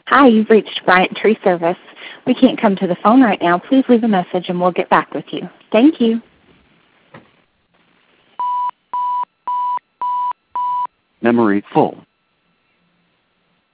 Hi, you've reached Bryant Tree Service. We can't come to the phone right now. Please leave a message and we'll get back with you. Thank you. Memory full.